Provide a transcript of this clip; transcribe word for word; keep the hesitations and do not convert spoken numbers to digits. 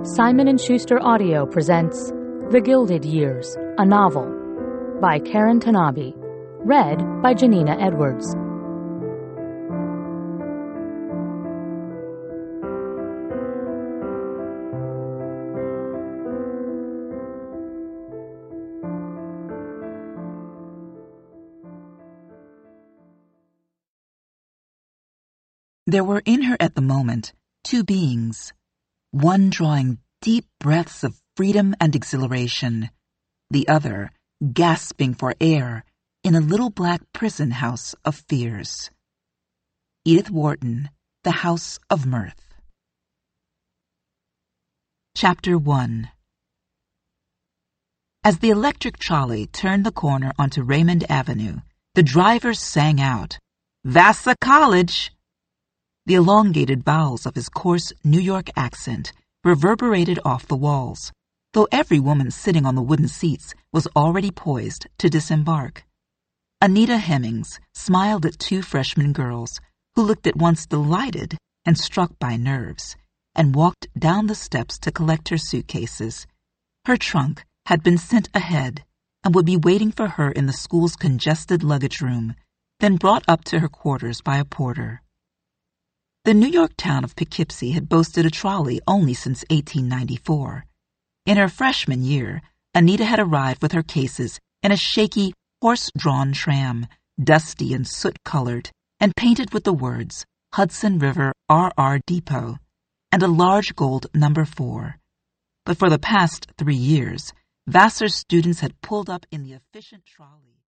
Simon and Schuster Audio presents The Gilded Years, a novel by Karen Tanabe, read by Janina Edwards. There were in her at the moment two beings, one drawing deep breaths of freedom and exhilaration, the other gasping for air in a little black prison house of fears. Edith Wharton, The House of Mirth. Chapter one. As the electric trolley turned the corner onto Raymond Avenue, the driver sang out, "Vassar College!" The elongated vowels of his coarse New York accent reverberated off the walls, though every woman sitting on the wooden seats was already poised to disembark. Anita Hemmings smiled at two freshman girls who looked at once delighted and struck by nerves, and walked down the steps to collect her suitcases. Her trunk had been sent ahead and would be waiting for her in the school's congested luggage room, then brought up to her quarters by a porter. The New York town of Poughkeepsie had boasted a trolley only since eighteen ninety-four. In her freshman year, Anita had arrived with her cases in a shaky, horse-drawn tram, dusty and soot-colored, and painted with the words Hudson River R R Depot, and a large gold number four. But for the past three years, Vassar's students had pulled up in the efficient trolley.